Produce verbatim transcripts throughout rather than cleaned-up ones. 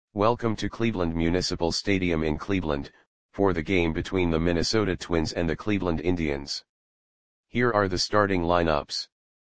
Welcome to Cleveland Municipal Stadium in Cleveland, for the game between the Minnesota Twins and the Cleveland Indians. Here are the starting lineups.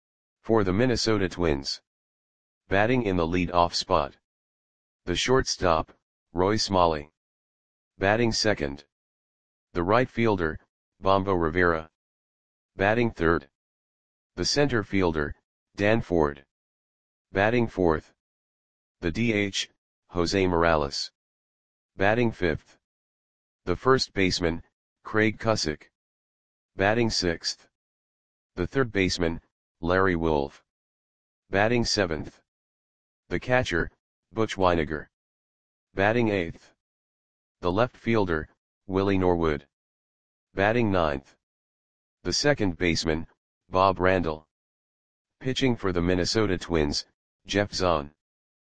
For the Minnesota Twins. Batting in the lead-off spot. The shortstop, Roy Smalley. Batting second. The right fielder, Bombo Rivera. Batting third. The center fielder, Dan Ford. Batting fourth. The D H, Jose Morales. Batting fifth. The first baseman, Craig Cusick. Batting sixth. The third baseman, Larry Wolff. Batting seventh. The catcher, Butch Wynegar. Batting eighth. The left fielder, Willie Norwood. Batting ninth. The second baseman, Bob Randall. Pitching for the Minnesota Twins, Jeff Zahn.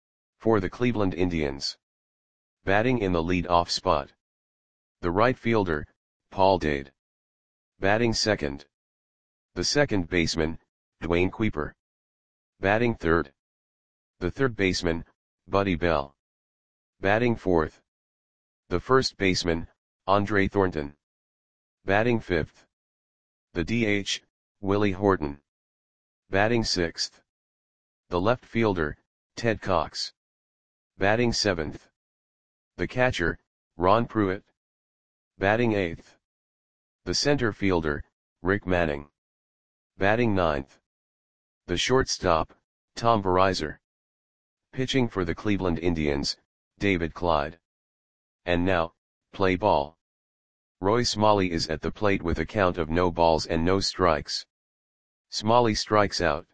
For the Cleveland Indians. Batting in the lead-off spot. The right fielder, Paul Dade. Batting second. The second baseman, Dwayne Kuiper. Batting third. The third baseman, Buddy Bell. Batting fourth. The first baseman, Andre Thornton. Batting fifth. The D H, Willie Horton. Batting sixth. The left fielder, Ted Cox. Batting seventh. The catcher, Ron Pruitt. Batting eighth. The center fielder, Rick Manning. Batting ninth. The shortstop, Tom Verizar. Pitching for the Cleveland Indians, David Clyde. And now, play ball. Roy Smalley is at the plate with a count of no balls and no strikes. Smalley strikes out.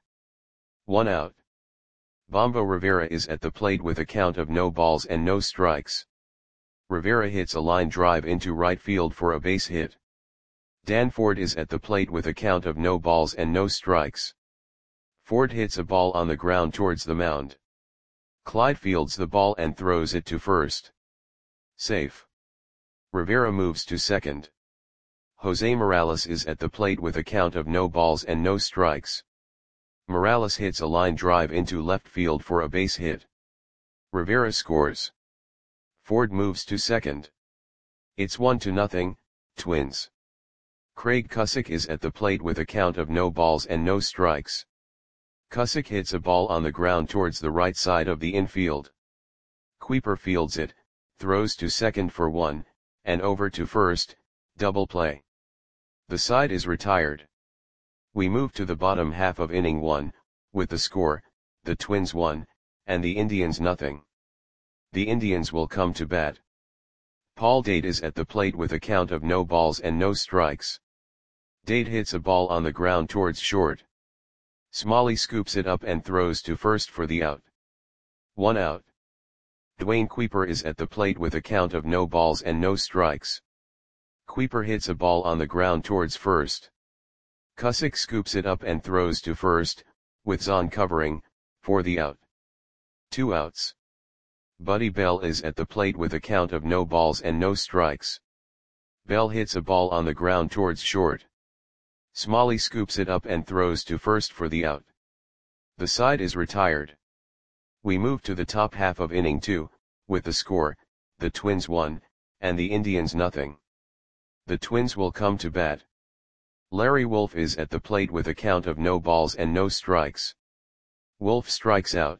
One out. Bombo Rivera is at the plate with a count of no balls and no strikes. Rivera hits a line drive into right field for a base hit. Dan Ford is at the plate with a count of no balls and no strikes. Ford hits a ball on the ground towards the mound. Clyde fields the ball and throws it to first. Safe. Rivera moves to second. Jose Morales is at the plate with a count of no balls and no strikes. Morales hits a line drive into left field for a base hit. Rivera scores. Ford moves to second. It's one to nothing, Twins. Craig Cusick is at the plate with a count of no balls and no strikes. Cusick hits a ball on the ground towards the right side of the infield. Kuiper fields it, throws to second for one, and over to first, double play. The side is retired. We move to the bottom half of inning one, with the score, the Twins one, and the Indians nothing. The Indians will come to bat. Paul Dade is at the plate with a count of no balls and no strikes. Dade hits a ball on the ground towards short. Smalley scoops it up and throws to first for the out. One out. Dwayne Kuiper is at the plate with a count of no balls and no strikes. Kuiper hits a ball on the ground towards first. Cusick scoops it up and throws to first, with Zahn covering, for the out. Two outs. Buddy Bell is at the plate with a count of no balls and no strikes. Bell hits a ball on the ground towards short. Smalley scoops it up and throws to first for the out. The side is retired. We move to the top half of inning two, with the score, the Twins one, and the Indians nothing. The Twins will come to bat. Larry Wolff is at the plate with a count of no balls and no strikes. Wolff strikes out.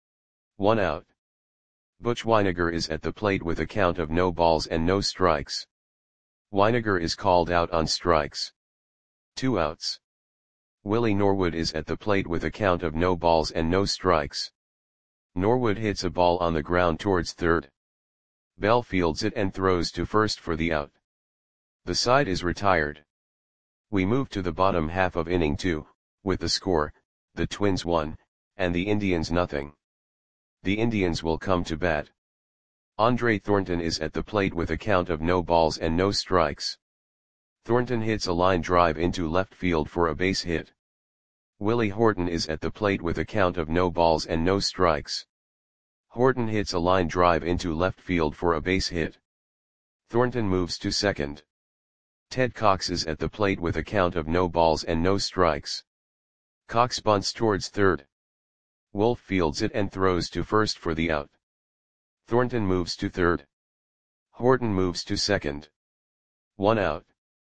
One out. Butch Wynegar is at the plate with a count of no balls and no strikes. Wynegar is called out on strikes. Two outs. Willie Norwood is at the plate with a count of no balls and no strikes. Norwood hits a ball on the ground towards third. Bell fields it and throws to first for the out. The side is retired. We move to the bottom half of inning two, with the score, the Twins one, and the Indians nothing. The Indians will come to bat. Andre Thornton is at the plate with a count of no balls and no strikes. Thornton hits a line drive into left field for a base hit. Willie Horton is at the plate with a count of no balls and no strikes. Horton hits a line drive into left field for a base hit. Thornton moves to second. Ted Cox is at the plate with a count of no balls and no strikes. Cox bunts towards third. Wolff fields it and throws to first for the out. Thornton moves to third. Horton moves to second. One out.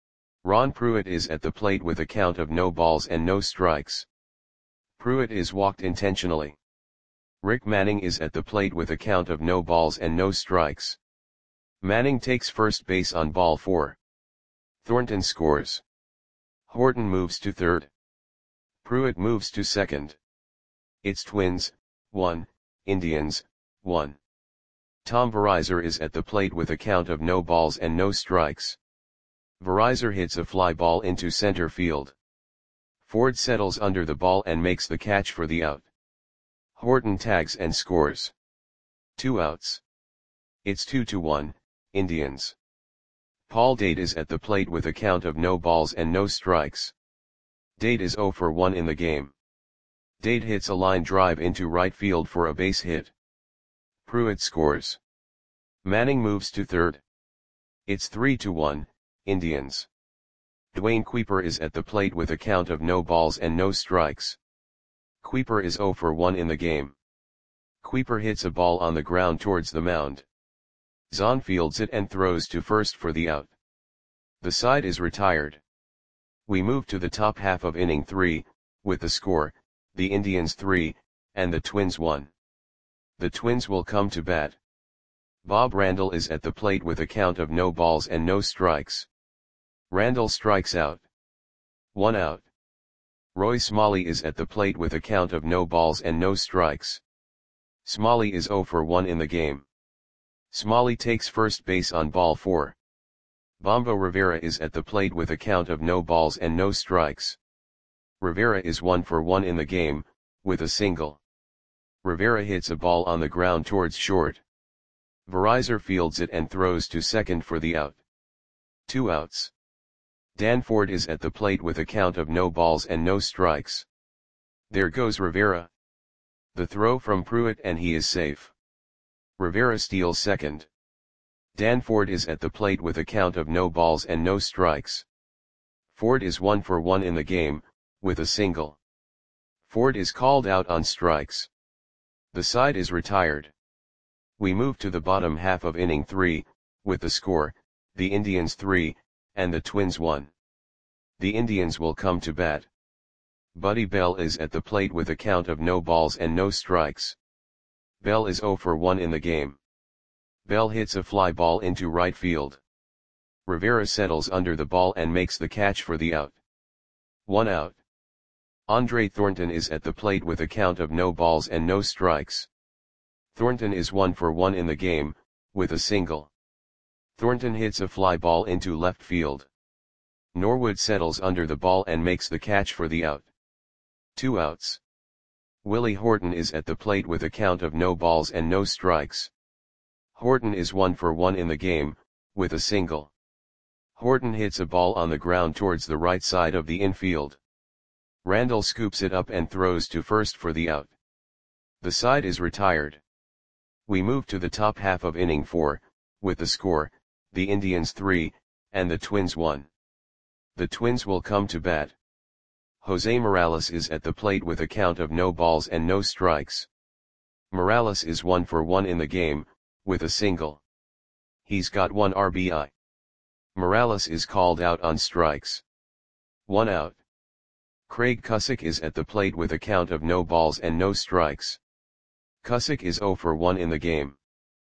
Ron Pruitt is at the plate with a count of no balls and no strikes. Pruitt is walked intentionally. Rick Manning is at the plate with a count of no balls and no strikes. Manning takes first base on ball four. Thornton scores. Horton moves to third. Pruitt moves to second. It's Twins, one, Indians, one. Tom Verizor is at the plate with a count of no balls and no strikes. Verizor hits a fly ball into center field. Ford settles under the ball and makes the catch for the out. Horton tags and scores. Two outs. It's two to one, Indians. Paul Date is at the plate with a count of no balls and no strikes. Date is oh for one in the game. Date hits a line drive into right field for a base hit. Pruitt scores. Manning moves to third. It's three to one, Indians. Dwayne Kuiper is at the plate with a count of no balls and no strikes. Kuiper is oh for one in the game. Kuiper hits a ball on the ground towards the mound. Zahn fields it and throws to first for the out. The side is retired. We move to the top half of inning three, with the score, the Indians three, and the Twins one. The Twins will come to bat. Bob Randall is at the plate with a count of no balls and no strikes. Randall strikes out. One out. Roy Smalley is at the plate with a count of no balls and no strikes. Smalley is oh for one in the game. Smalley takes first base on ball four. Bombo Rivera is at the plate with a count of no balls and no strikes. Rivera is one for one in the game, with a single. Rivera hits a ball on the ground towards short. Verizor fields it and throws to second for the out. Two outs. Dan Ford is at the plate with a count of no balls and no strikes. There goes Rivera. The throw from Pruitt and he is safe. Rivera steals second. Dan Ford is at the plate with a count of no balls and no strikes. Ford is one for one in the game, with a single. Ford is called out on strikes. The side is retired. We move to the bottom half of inning three, with the score, the Indians three, and the Twins one. The Indians will come to bat. Buddy Bell is at the plate with a count of no balls and no strikes. Bell is oh for one in the game. Bell hits a fly ball into right field. Rivera settles under the ball and makes the catch for the out. One out. Andre Thornton is at the plate with a count of no balls and no strikes. Thornton is one for one in the game, with a single. Thornton hits a fly ball into left field. Norwood settles under the ball and makes the catch for the out. Two outs. Willie Horton is at the plate with a count of no balls and no strikes. Horton is one for one in the game, with a single. Horton hits a ball on the ground towards the right side of the infield. Randall scoops it up and throws to first for the out. The side is retired. We move to the top half of inning four, with the score, the Indians three, and the Twins one. The Twins will come to bat. Jose Morales is at the plate with a count of no balls and no strikes. Morales is one for one in the game, with a single. He's got one R B I. Morales is called out on strikes. One out. Craig Cusick is at the plate with a count of no balls and no strikes. Cusick is oh for one in the game.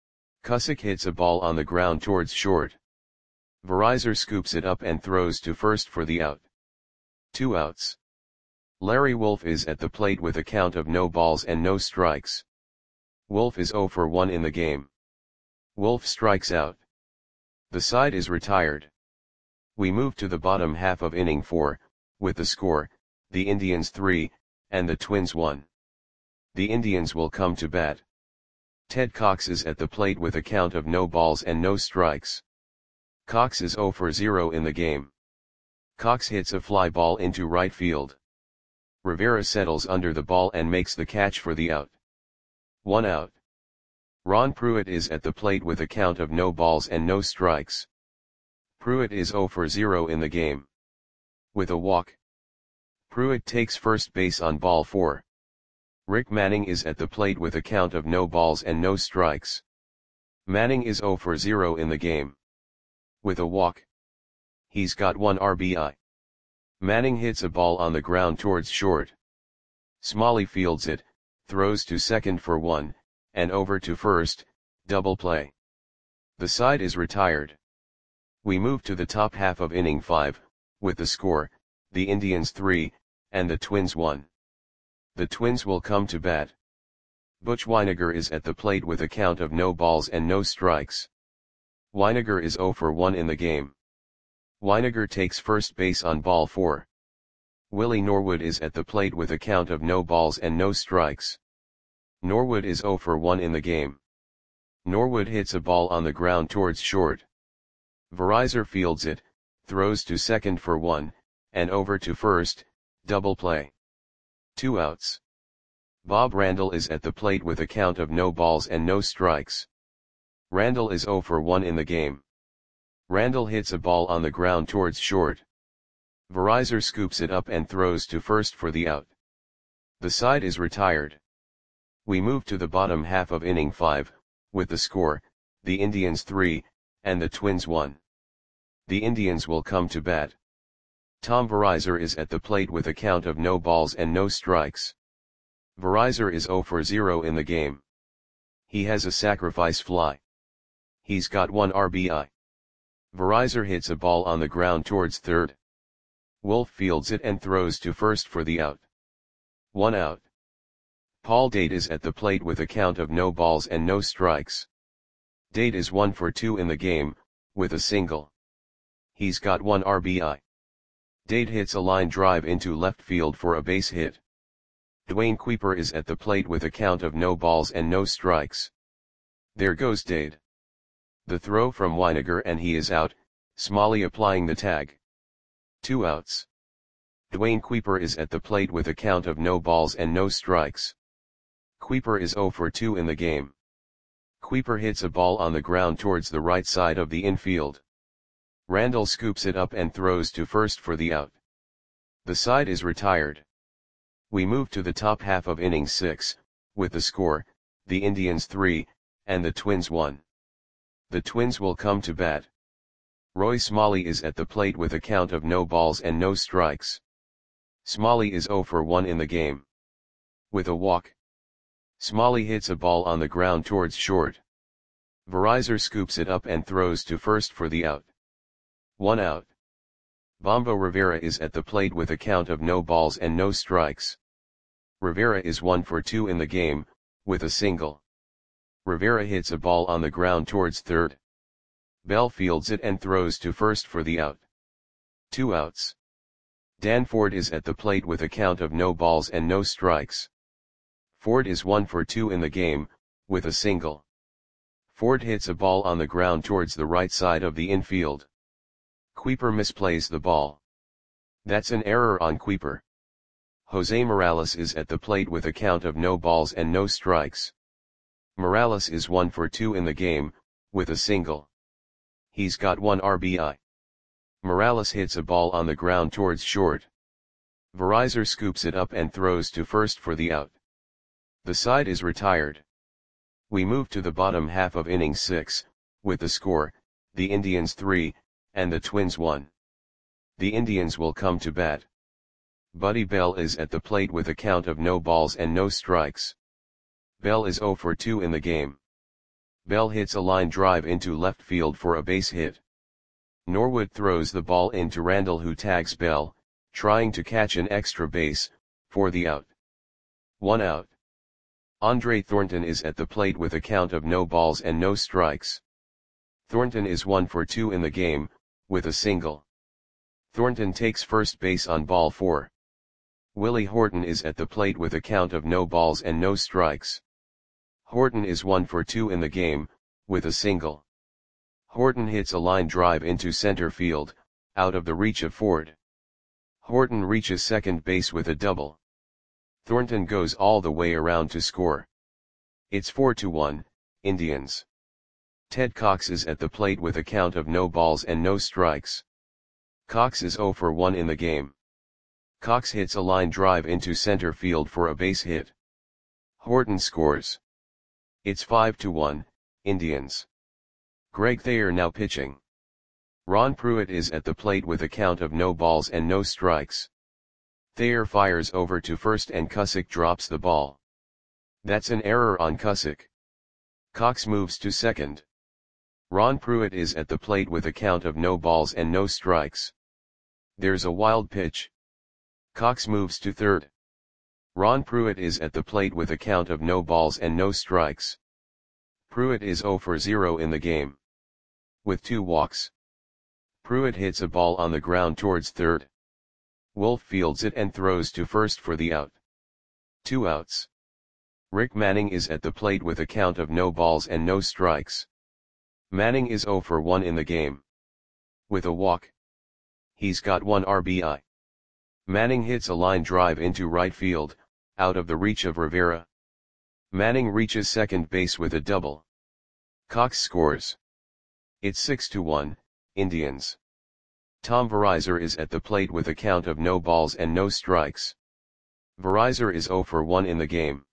Cusick hits a ball on the ground towards short. Verizor scoops it up and throws to first for the out. Two outs. Larry Wolf is at the plate with a count of no balls and no strikes. Wolf is oh for one in the game. Wolf strikes out. The side is retired. We move to the bottom half of inning four, with the score, the Indians three, and the Twins one. The Indians will come to bat. Ted Cox is at the plate with a count of no balls and no strikes. Cox is oh for zero in the game. Cox hits a fly ball into right field. Rivera settles under the ball and makes the catch for the out. One out. Ron Pruitt is at the plate with a count of no balls and no strikes. Pruitt is oh for zero in the game. With a walk. Pruitt takes first base on ball four. Rick Manning is at the plate with a count of no balls and no strikes. Manning is zero for zero in the game. With a walk. He's got one R B I. Manning hits a ball on the ground towards short. Smalley fields it, throws to second for one, and over to first, double play. The side is retired. We move to the top half of inning five, with the score, the Indians three, and the Twins one. The Twins will come to bat. Butch Wynegar is at the plate with a count of no balls and no strikes. Wynegar is zero for one in the game. Wynegar takes first base on ball four. Willie Norwood is at the plate with a count of no balls and no strikes. Norwood is zero for one in the game. Norwood hits a ball on the ground towards short. Verizar fields it, throws to second for one, and over to first, double play. Two outs. Bob Randall is at the plate with a count of no balls and no strikes. Randall is zero for one in the game. Randall hits a ball on the ground towards short. Verizar scoops it up and throws to first for the out. The side is retired. We move to the bottom half of inning five, with the score, the Indians three, and the Twins one. The Indians will come to bat. Tom Verizar is at the plate with a count of no balls and no strikes. Verizar is zero for zero in the game. He has a sacrifice fly. He's got one R B I. Verizar hits a ball on the ground towards third. Wolf fields it and throws to first for the out. One out. Paul Date is at the plate with a count of no balls and no strikes. Date is one for two in the game, with a single. He's got one R B I. Date hits a line drive into left field for a base hit. Dwayne Kuiper is at the plate with a count of no balls and no strikes. There goes Date. The throw from Wynegar and he is out, Smalley applying the tag. Two outs. Dwayne Kuiper is at the plate with a count of no balls and no strikes. Kuiper is zero for two in the game. Kuiper hits a ball on the ground towards the right side of the infield. Randall scoops it up and throws to first for the out. The side is retired. We move to the top half of inning six, with the score, the Indians three, and the Twins one. The Twins will come to bat. Roy Smalley is at the plate with a count of no balls and no strikes. Smalley is zero for one in the game. With a walk. Smalley hits a ball on the ground towards short. Verizar scoops it up and throws to first for the out. One out. Bombo Rivera is at the plate with a count of no balls and no strikes. Rivera is one for two in the game, with a single. Rivera hits a ball on the ground towards third. Bell fields it and throws to first for the out. Two outs. Dan Ford is at the plate with a count of no balls and no strikes. Ford is one for two in the game, with a single. Ford hits a ball on the ground towards the right side of the infield. Kuiper misplays the ball. That's an error on Kuiper. Jose Morales is at the plate with a count of no balls and no strikes. Morales is one for two in the game, with a single. He's got one R B I. Morales hits a ball on the ground towards short. Verizar scoops it up and throws to first for the out. The side is retired. We move to the bottom half of inning six, with the score, the Indians three, and the Twins one. The Indians will come to bat. Buddy Bell is at the plate with a count of no balls and no strikes. Bell is zero for two in the game. Bell hits a line drive into left field for a base hit. Norwood throws the ball into Randall, who tags Bell, trying to catch an extra base, for the out. One out. Andre Thornton is at the plate with a count of no balls and no strikes. Thornton is one for two in the game, with a single. Thornton takes first base on ball four. Willie Horton is at the plate with a count of no balls and no strikes. Horton is one for two in the game, with a single. Horton hits a line drive into center field, out of the reach of Ford. Horton reaches second base with a double. Thornton goes all the way around to score. It's four to one, Indians. Ted Cox is at the plate with a count of no balls and no strikes. Cox is zero for one in the game. Cox hits a line drive into center field for a base hit. Horton scores. It's five to one, Indians. Greg Thayer now pitching. Ron Pruitt is at the plate with a count of no balls and no strikes. Thayer fires over to first and Cusick drops the ball. That's an error on Cusick. Cox moves to second. Ron Pruitt is at the plate with a count of no balls and no strikes. There's a wild pitch. Cox moves to third. Ron Pruitt is at the plate with a count of no balls and no strikes. Pruitt is zero for zero in the game. With two walks. Pruitt hits a ball on the ground towards third. Wolf fields it and throws to first for the out. Two outs. Rick Manning is at the plate with a count of no balls and no strikes. Manning is zero for one in the game. With a walk. He's got one R B I. Manning hits a line drive into right field, out of the reach of Rivera. Manning reaches second base with a double. Cox scores. It's six to one, Indians. Tom Verizor is at the plate with a count of no balls and no strikes. Verizor is zero for one in the game.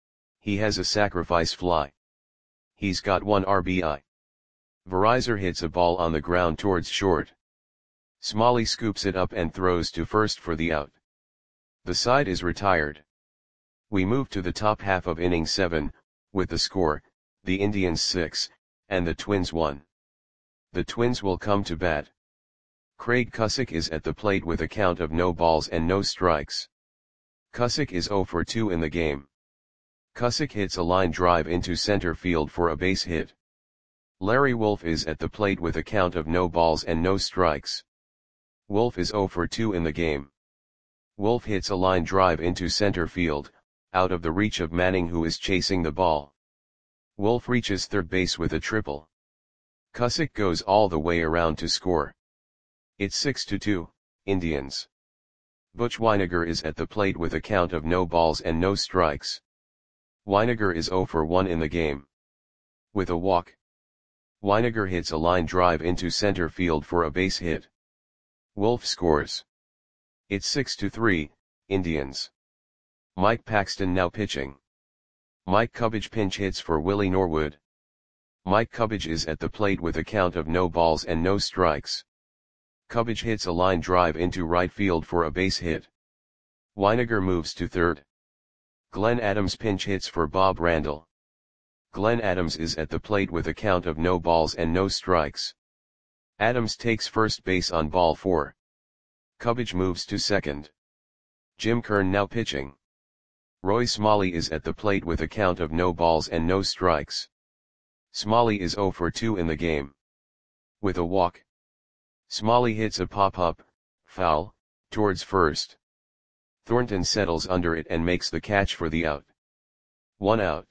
He has a sacrifice fly. He's got one R B I. Verizor hits a ball on the ground towards short. Smalley scoops it up and throws to first for the out. The side is retired. We move to the top half of inning seven, with the score, the Indians six, and the Twins one. The Twins will come to bat. Craig Cusick is at the plate with a count of no balls and no strikes. Cusick is zero for two in the game. Cusick hits a line drive into center field for a base hit. Larry Wolf is at the plate with a count of no balls and no strikes. Wolf is zero for two in the game. Wolf hits a line drive into center field, out of the reach of Manning who is chasing the ball. Wolf reaches third base with a triple. Cusick goes all the way around to score. It's six to two, Indians. Butch Wynegar is at the plate with a count of no balls and no strikes. Wynegar is zero for one in the game. With a walk. Wynegar hits a line drive into center field for a base hit. Wolf scores. It's six to three, Indians. Mike Paxton now pitching. Mike Cubbage pinch hits for Willie Norwood. Mike Cubbage is at the plate with a count of no balls and no strikes. Cubbage hits a line drive into right field for a base hit. Wynegar moves to third. Glenn Adams pinch hits for Bob Randall. Glenn Adams is at the plate with a count of no balls and no strikes. Adams takes first base on ball four. Cubbage moves to second. Jim Kern now pitching. Roy Smalley is at the plate with a count of no balls and no strikes. Smalley is zero for two in the game. With a walk. Smalley hits a pop-up, foul, towards first. Thornton settles under it and makes the catch for the out. One out.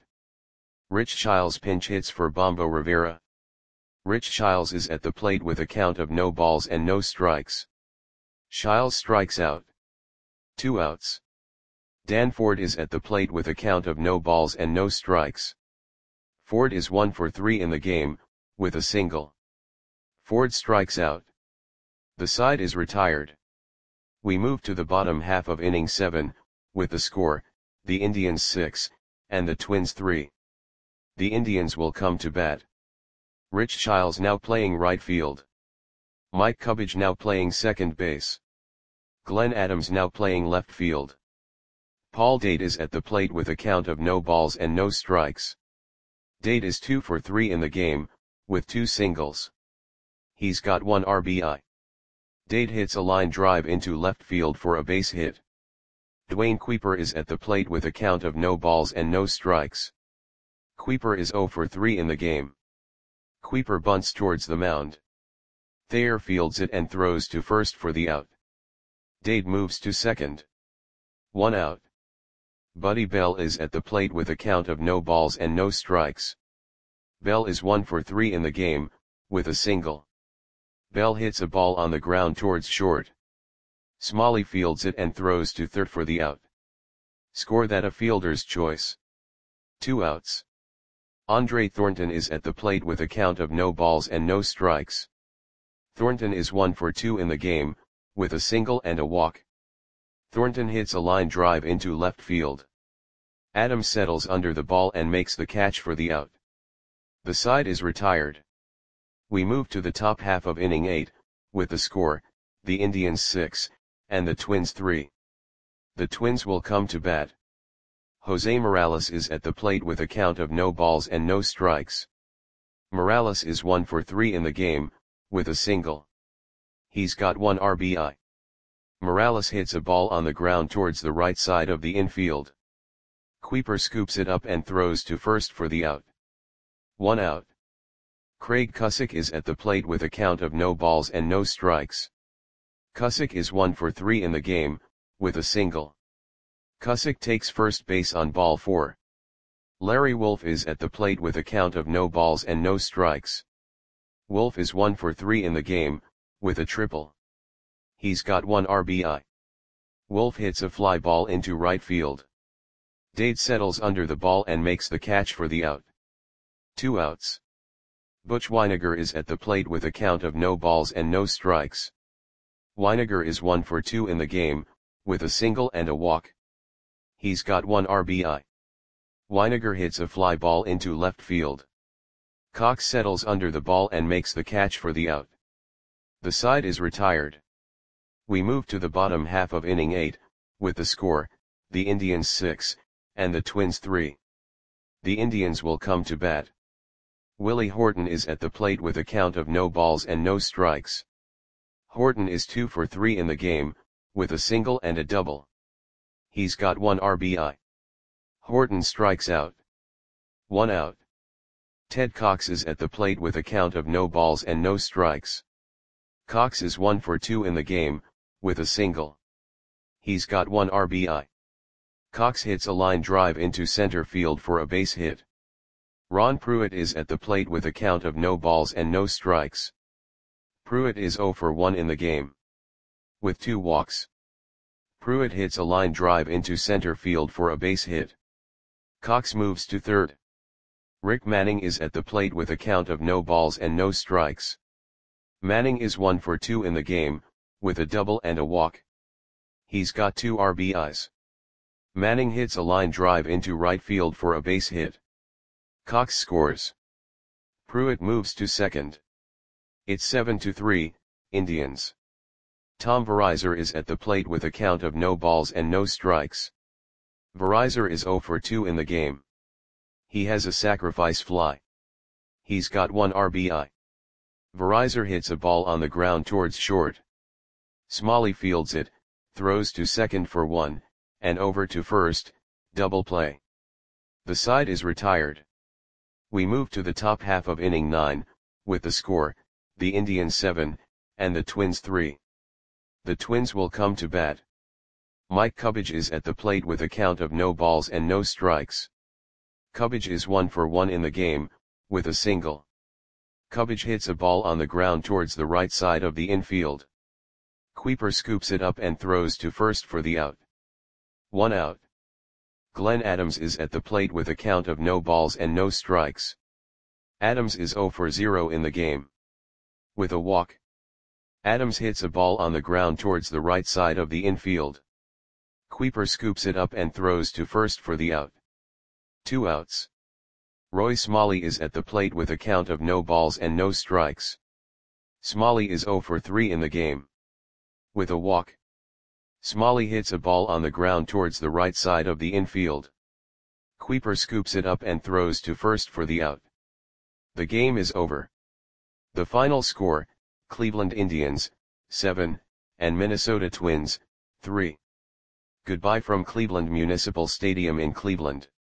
Rich Childs pinch hits for Bombo Rivera. Rich Childs is at the plate with a count of no balls and no strikes. Childs strikes out. Two outs. Dan Ford is at the plate with a count of no balls and no strikes. Ford is one for three in the game, with a single. Ford strikes out. The side is retired. We move to the bottom half of inning seven, with the score, the Indians six, and the Twins three. The Indians will come to bat. Rich Childs now playing right field. Mike Cubbage now playing second base. Glenn Adams now playing left field. Paul Date is at the plate with a count of no balls and no strikes. Date is two for three in the game, with two singles. He's got one R B I. Date hits a line drive into left field for a base hit. Dwayne Kuiper is at the plate with a count of no balls and no strikes. Kuiper is zero for three in the game. Kuiper bunts towards the mound. Thayer fields it and throws to first for the out. Date moves to second. One out. Buddy Bell is at the plate with a count of no balls and no strikes. Bell is one for three in the game, with a single. Bell hits a ball on the ground towards short. Smalley fields it and throws to third for the out. Score that a fielder's choice. Two outs. Andre Thornton is at the plate with a count of no balls and no strikes. Thornton is one for two in the game, with a single and a walk. Thornton hits a line drive into left field. Adams settles under the ball and makes the catch for the out. The side is retired. We move to the top half of inning eight, with the score, the Indians six, and the Twins three. The Twins will come to bat. Jose Morales is at the plate with a count of no balls and no strikes. Morales is one for three in the game, with a single. He's got one R B I. Morales hits a ball on the ground towards the right side of the infield. Kuiper scoops it up and throws to first for the out. One out. Craig Cusick is at the plate with a count of no balls and no strikes. Cusick is one for three in the game, with a single. Cusick takes first base on ball four. Larry Wolf is at the plate with a count of no balls and no strikes. Wolf is one for three in the game, with a triple. He's got one R B I. Wolf hits a fly ball into right field. Dade settles under the ball and makes the catch for the out. Two outs. Butch Wynegar is at the plate with a count of no balls and no strikes. Wynegar is one for two in the game, with a single and a walk. He's got one R B I. Wynegar hits a fly ball into left field. Cox settles under the ball and makes the catch for the out. The side is retired. We move to the bottom half of inning eight, with the score, the Indians six, and the Twins three. The Indians will come to bat. Willie Horton is at the plate with a count of no balls and no strikes. Horton is two for three in the game, with a single and a double. He's got one R B I. Horton strikes out. One out. Ted Cox is at the plate with a count of no balls and no strikes. Cox is one for two in the game, with a single. He's got one R B I. Cox hits a line drive into center field for a base hit. Ron Pruitt is at the plate with a count of no balls and no strikes. Pruitt is zero for one in the game, with two walks. Pruitt hits a line drive into center field for a base hit. Cox moves to third. Rick Manning is at the plate with a count of no balls and no strikes. Manning is one for two in the game, with a double and a walk. He's got two R B Is. Manning hits a line drive into right field for a base hit. Cox scores. Pruitt moves to second. It's seven to three, Indians. Tom Verizor is at the plate with a count of no balls and no strikes. Verizor is zero for two in the game. He has a sacrifice fly. He's got one R B I. Verizor hits a ball on the ground towards short. Smalley fields it, throws to second for one, and over to first, double play. The side is retired. We move to the top half of inning nine, with the score, the Indians seven, and the Twins three. The Twins will come to bat. Mike Cubbage is at the plate with a count of no balls and no strikes. Cubbage is one for one in the game, with a single. Cubbage hits a ball on the ground towards the right side of the infield. Kuiper scoops it up and throws to first for the out. One out. Glenn Adams is at the plate with a count of no balls and no strikes. Adams is zero for zero in the game, with a walk. Adams hits a ball on the ground towards the right side of the infield. Kuiper scoops it up and throws to first for the out. Two outs. Roy Smalley is at the plate with a count of no balls and no strikes. Smalley is zero for three in the game, with a walk. Smalley hits a ball on the ground towards the right side of the infield. Kuiper scoops it up and throws to first for the out. The game is over. The final score, Cleveland Indians, seven, and Minnesota Twins, three. Goodbye from Cleveland Municipal Stadium in Cleveland.